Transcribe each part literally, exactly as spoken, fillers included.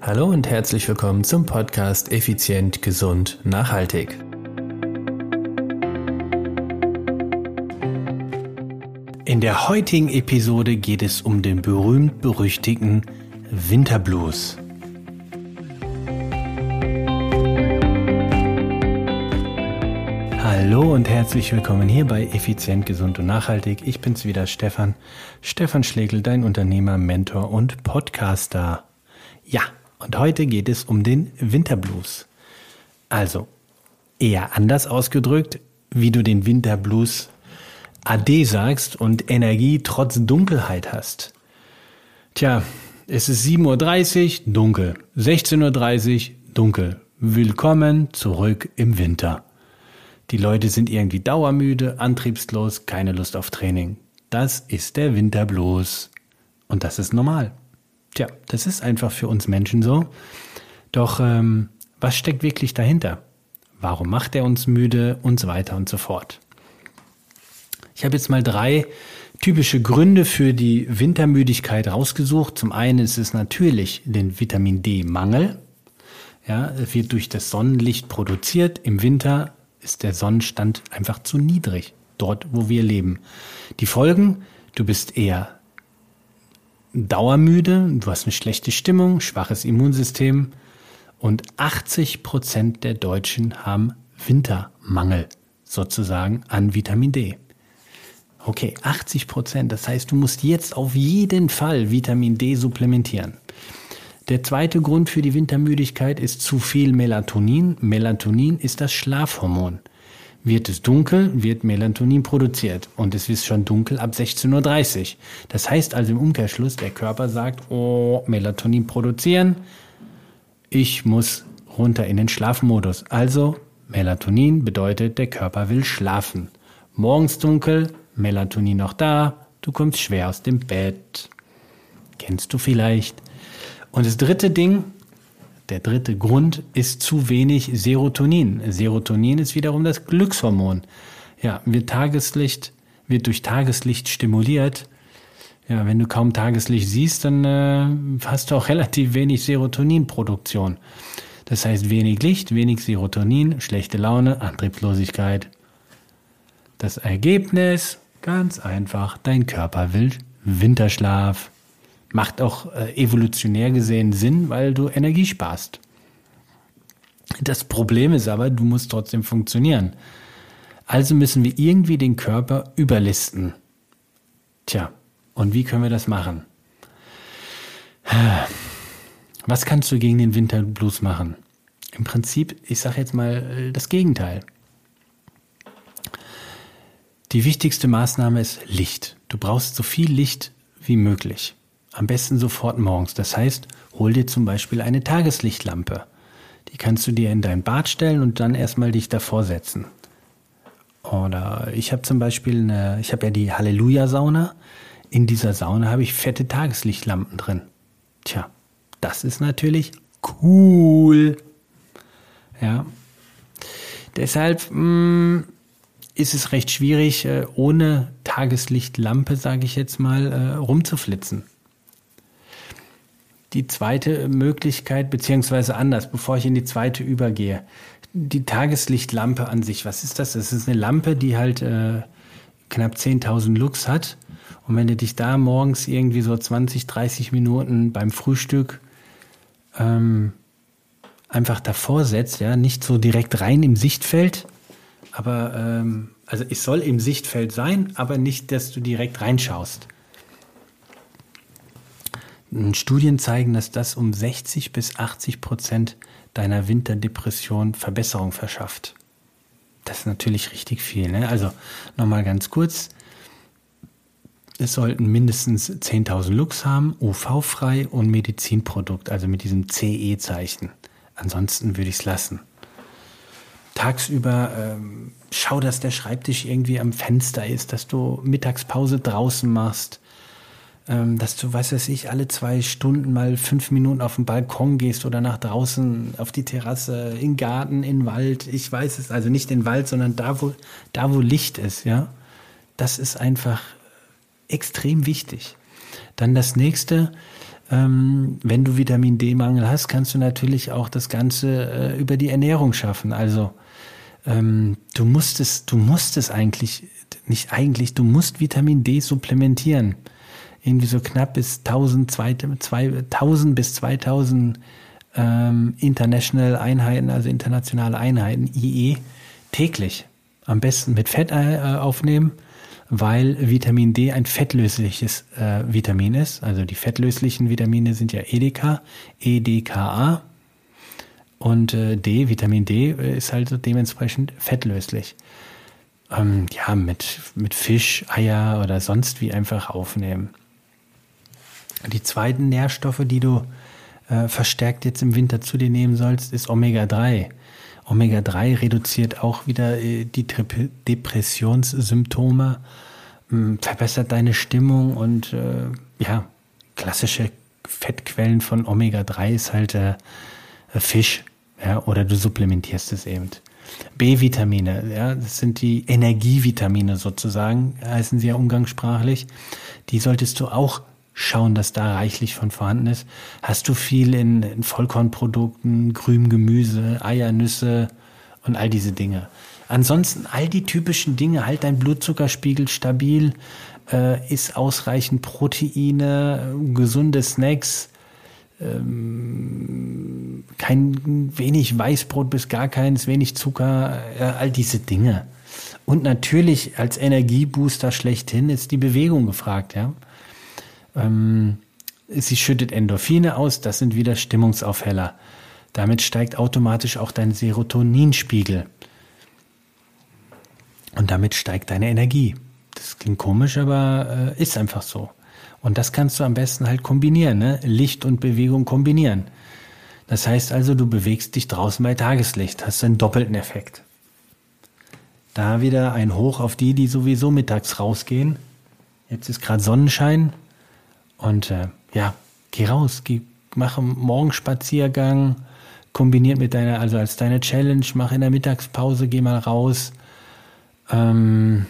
Hallo und herzlich willkommen zum Podcast Effizient, Gesund, Nachhaltig. In der heutigen Episode geht es um den berühmt-berüchtigten Winterblues. Hallo und herzlich willkommen hier bei Effizient, Gesund und Nachhaltig. Ich bin's wieder, Stefan. Stefan Schlegel, dein Unternehmer, Mentor und Podcaster. Ja, und heute geht es um den Winterblues. Also, eher anders ausgedrückt, wie du den Winterblues Ade sagst und Energie trotz Dunkelheit hast. Tja, es ist sieben Uhr dreißig, dunkel. sechzehn Uhr dreißig, dunkel. Willkommen zurück im Winter. Die Leute sind irgendwie dauermüde, antriebslos, keine Lust auf Training. Das ist der Winterblues. Und das ist normal. Tja, das ist einfach für uns Menschen so. Doch ähm, was steckt wirklich dahinter? Warum macht er uns müde und so weiter und so fort? Ich habe jetzt mal drei typische Gründe für die Wintermüdigkeit rausgesucht. Zum einen ist es natürlich den Vitamin-D-Mangel. Ja, es wird durch das Sonnenlicht produziert. Im Winter ist der Sonnenstand einfach zu niedrig, dort wo wir leben. Die Folgen, du bist eher dauermüde, du hast eine schlechte Stimmung, schwaches Immunsystem und achtzig Prozent der Deutschen haben Wintermangel sozusagen an Vitamin D. Okay, achtzig Prozent, das heißt, du musst jetzt auf jeden Fall Vitamin D supplementieren. Der zweite Grund für die Wintermüdigkeit ist zu viel Melatonin. Melatonin ist das Schlafhormon. Wird es dunkel, wird Melatonin produziert. Und es ist schon dunkel ab sechzehn Uhr dreißig. Das heißt also im Umkehrschluss, der Körper sagt, oh, Melatonin produzieren, ich muss runter in den Schlafmodus. Also Melatonin bedeutet, der Körper will schlafen. Morgens dunkel, Melatonin noch da, du kommst schwer aus dem Bett. Kennst du vielleicht? Und das dritte Ding, der dritte Grund ist zu wenig Serotonin. Serotonin ist wiederum das Glückshormon. Ja, wird Tageslicht, wird durch Tageslicht stimuliert. Ja, wenn du kaum Tageslicht siehst, dann äh, hast du auch relativ wenig Serotoninproduktion. Das heißt, wenig Licht, wenig Serotonin, schlechte Laune, Antriebslosigkeit. Das Ergebnis, ganz einfach, dein Körper will Winterschlaf. Macht auch äh, evolutionär gesehen Sinn, weil du Energie sparst. Das Problem ist aber, du musst trotzdem funktionieren. Also müssen wir irgendwie den Körper überlisten. Tja, und wie können wir das machen? Was kannst du gegen den Winterblues machen? Im Prinzip, ich sage jetzt mal das Gegenteil. Die wichtigste Maßnahme ist Licht. Du brauchst so viel Licht wie möglich. Am besten sofort morgens. Das heißt, hol dir zum Beispiel eine Tageslichtlampe. Die kannst du dir in dein Bad stellen und dann erstmal dich davor setzen. Oder ich habe zum Beispiel eine, ich habe ja die Halleluja-Sauna. In dieser Sauna habe ich fette Tageslichtlampen drin. Tja, das ist natürlich cool. Ja. Deshalb mh, ist es recht schwierig, äh, ohne Tageslichtlampe, sage ich jetzt mal, äh, rumzuflitzen. Die zweite Möglichkeit, beziehungsweise anders, bevor ich in die zweite übergehe. Die Tageslichtlampe an sich, was ist das? Das ist eine Lampe, die halt äh, knapp zehntausend Lux hat. Und wenn du dich da morgens irgendwie so zwanzig, dreißig Minuten beim Frühstück ähm, einfach davor setzt, ja, nicht so direkt rein im Sichtfeld, aber ähm, also es soll im Sichtfeld sein, aber nicht, dass du direkt reinschaust. Studien zeigen, dass das um sechzig bis achtzig Prozent deiner Winterdepression Verbesserung verschafft. Das ist natürlich richtig viel, ne? Also nochmal ganz kurz. Es sollten mindestens zehntausend Lux haben, U V-frei und Medizinprodukt, also mit diesem C E-Zeichen. Ansonsten würde ich es lassen. Tagsüber ähm, schau, dass der Schreibtisch irgendwie am Fenster ist, dass du Mittagspause draußen machst. Dass du, weiß was ich, alle zwei Stunden mal fünf Minuten auf den Balkon gehst oder nach draußen auf die Terrasse, in den Garten, in den Wald. Ich weiß es, also nicht in den Wald, sondern da, wo, da, wo Licht ist, ja. Das ist einfach extrem wichtig. Dann das nächste, ähm, wenn du Vitamin D-Mangel hast, kannst du natürlich auch das Ganze äh, über die Ernährung schaffen. Also ähm, du musst es, du musst es eigentlich, nicht eigentlich, du musst Vitamin D supplementieren. Irgendwie so knapp bis tausend, zweitausend bis zweitausend ähm, International Einheiten, also internationale Einheiten, I E, täglich. Am besten mit Fett äh, aufnehmen, weil Vitamin D ein fettlösliches äh, Vitamin ist. Also die fettlöslichen Vitamine sind ja E D K, E D K A und äh, D, Vitamin D ist halt dementsprechend fettlöslich. Ähm, ja, mit, mit Fisch, Eier oder sonst wie einfach aufnehmen. Die zweiten Nährstoffe, die du äh, verstärkt jetzt im Winter zu dir nehmen sollst, ist Omega drei. Omega drei reduziert auch wieder äh, die Trip- Depressionssymptome, mh, verbessert deine Stimmung und äh, ja, klassische Fettquellen von Omega drei ist halt äh, Fisch, ja, oder du supplementierst es eben. B-Vitamine, ja, das sind die Energievitamine sozusagen, heißen sie ja umgangssprachlich. Die solltest du auch schauen, dass da reichlich von vorhanden ist. Hast du viel in, in Vollkornprodukten, grünem Gemüse, Eier, Nüsse und all diese Dinge. Ansonsten all die typischen Dinge, halt dein Blutzuckerspiegel stabil, äh, isst ausreichend Proteine, gesunde Snacks, ähm, kein wenig Weißbrot bis gar keins, wenig Zucker, äh, all diese Dinge. Und natürlich als Energiebooster schlechthin ist die Bewegung gefragt, ja. Ähm, sie schüttet Endorphine aus, das sind wieder Stimmungsaufheller. Damit steigt automatisch auch dein Serotoninspiegel. Und damit steigt deine Energie. Das klingt komisch, aber äh, ist einfach so. Und das kannst du am besten halt kombinieren, ne? Licht und Bewegung kombinieren. Das heißt also, du bewegst dich draußen bei Tageslicht, hast einen doppelten Effekt. Da wieder ein Hoch auf die, die sowieso mittags rausgehen. Jetzt ist gerade Sonnenschein. Und äh, ja, geh raus, geh, mach einen Morgenspaziergang, kombiniert mit deiner, also als deine Challenge, mach in der Mittagspause, geh mal raus. Ähm,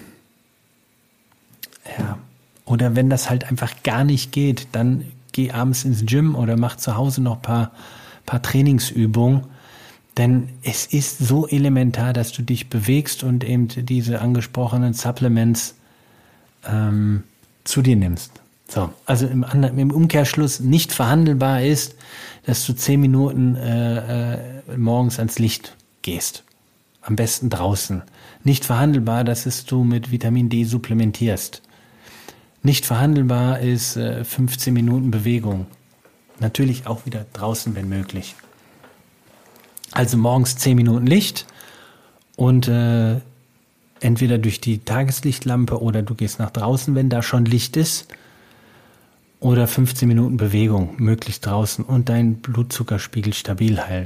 ja, oder wenn das halt einfach gar nicht geht, dann geh abends ins Gym oder mach zu Hause noch ein paar, paar Trainingsübungen. Denn es ist so elementar, dass du dich bewegst und eben diese angesprochenen Supplements ähm, zu dir nimmst. So, also im, im Umkehrschluss nicht verhandelbar ist, dass du zehn Minuten äh, äh, morgens ans Licht gehst. Am besten draußen. Nicht verhandelbar, dass es du mit Vitamin D supplementierst. Nicht verhandelbar ist äh, fünfzehn Minuten Bewegung. Natürlich auch wieder draußen, wenn möglich. Also morgens zehn Minuten Licht und äh, entweder durch die Tageslichtlampe oder du gehst nach draußen, wenn da schon Licht ist. Oder fünfzehn Minuten Bewegung, möglichst draußen und deinen Blutzuckerspiegel stabil halten.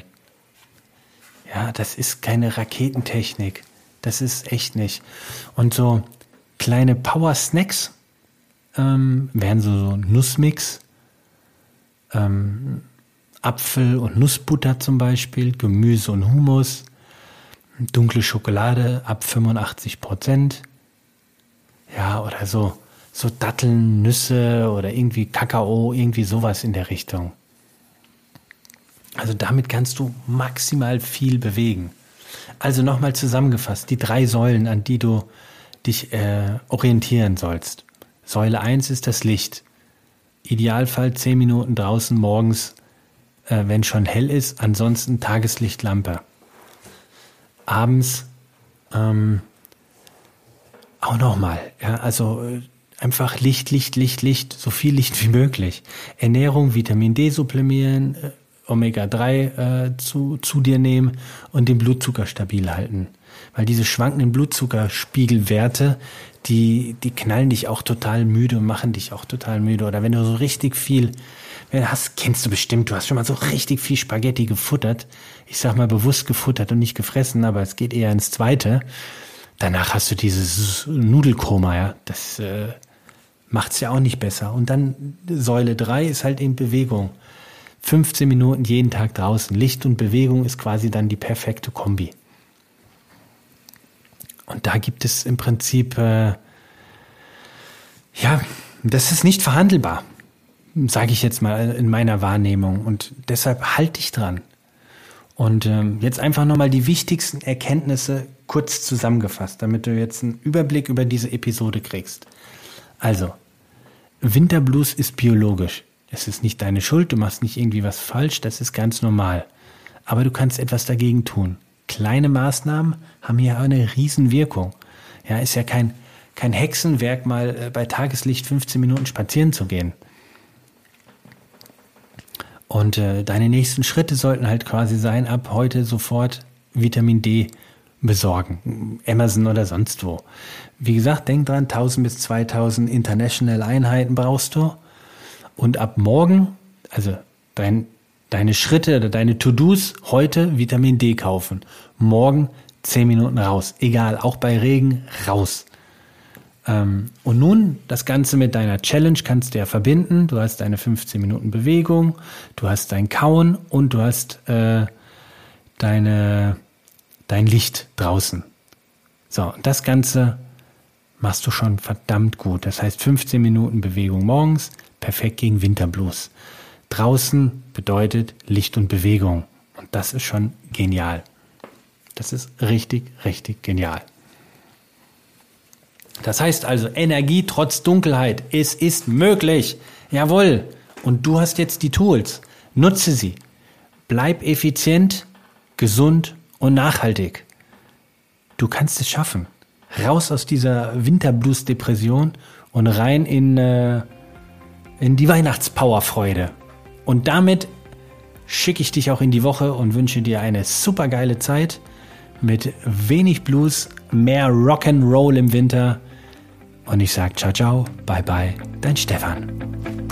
Ja, das ist keine Raketentechnik. Das ist echt nicht. Und so kleine Power-Snacks ähm, wären so, so Nussmix, ähm, Apfel- und Nussbutter zum Beispiel, Gemüse und Hummus, dunkle Schokolade ab fünfundachtzig Prozent. Ja, oder so. So Datteln, Nüsse oder irgendwie Kakao, irgendwie sowas in der Richtung. Also damit kannst du maximal viel bewegen. Also nochmal zusammengefasst, die drei Säulen, an die du dich äh, orientieren sollst. Säule eins ist das Licht. Idealfall zehn Minuten draußen morgens, äh, wenn schon hell ist, ansonsten Tageslichtlampe. Abends ähm, auch nochmal, ja, also äh, einfach Licht, Licht, Licht, Licht, so viel Licht wie möglich. Ernährung, Vitamin D supplementieren, äh, Omega drei äh, zu, zu dir nehmen und den Blutzucker stabil halten. Weil diese schwankenden Blutzuckerspiegelwerte, die, die knallen dich auch total müde und machen dich auch total müde. Oder wenn du so richtig viel, wenn du hast, kennst du bestimmt, du hast schon mal so richtig viel Spaghetti gefuttert. Ich sag mal bewusst gefuttert und nicht gefressen, aber es geht eher ins Zweite. Danach hast du dieses Nudelkoma, ja. Das äh, macht's ja auch nicht besser. Und dann Säule drei ist halt eben Bewegung. fünfzehn Minuten jeden Tag draußen. Licht und Bewegung ist quasi dann die perfekte Kombi. Und da gibt es im Prinzip, äh, ja, das ist nicht verhandelbar. sage ich jetzt mal in meiner Wahrnehmung. Und deshalb halt dich dran. Und ähm, jetzt einfach nochmal die wichtigsten Erkenntnisse kurz zusammengefasst, damit du jetzt einen Überblick über diese Episode kriegst. Also, Winterblues ist biologisch. Es ist nicht deine Schuld, du machst nicht irgendwie was falsch, das ist ganz normal. Aber du kannst etwas dagegen tun. Kleine Maßnahmen haben hier eine Riesenwirkung. Ja, ist ja kein, kein Hexenwerk, mal bei Tageslicht fünfzehn Minuten spazieren zu gehen. Und äh, deine nächsten Schritte sollten halt quasi sein, ab heute sofort Vitamin D besorgen. Amazon oder sonst wo. Wie gesagt, denk dran, tausend bis zweitausend International Einheiten brauchst du. Und ab morgen, also dein, deine Schritte oder deine To-Dos, heute Vitamin D kaufen. Morgen zehn Minuten raus. Egal, auch bei Regen, raus. Ähm, und nun, das Ganze mit deiner Challenge kannst du ja verbinden. Du hast deine fünfzehn Minuten Bewegung, du hast dein Kauen und du hast äh, deine, dein Licht draußen. So, das Ganze machst du schon verdammt gut. Das heißt fünfzehn Minuten Bewegung morgens, perfekt gegen Winterblues. Draußen bedeutet Licht und Bewegung. Und das ist schon genial. Das ist richtig, richtig genial. Das heißt also, Energie trotz Dunkelheit. Es ist möglich. Jawohl. Und du hast jetzt die Tools. Nutze sie. Bleib effizient, gesund und nachhaltig. Du kannst es schaffen. Raus aus dieser Winterblues-Depression und rein in, äh, in die Weihnachtspowerfreude. Und damit schicke ich dich auch in die Woche und wünsche dir eine super geile Zeit mit wenig Blues, mehr Rock'n'Roll im Winter. Und ich sage ciao, ciao, bye, bye, dein Stefan.